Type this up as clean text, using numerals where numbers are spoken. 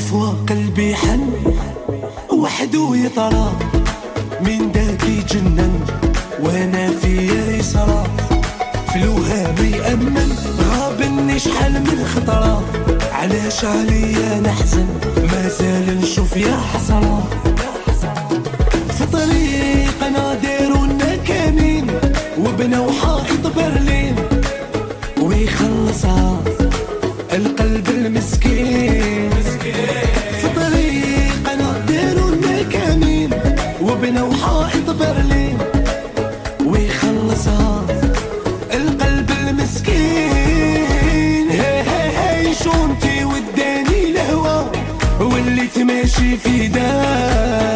فوا قلبي حن وحدو يطرى من داك يجنن وانا فيا يسرى في الوهاب يأمن غابني شحال من خطرة علاش عليا نحزن مازال نشوف يا حسرة في طريقنا دارونا كمين وبناو حائط برلين ويخلصها القلب المسكين في طريقنا دارونا كمين وبناو حائط برلين ويخلصها القلب المسكين. هي هي هي شونتي وداني الهوى واللي تماشي في دار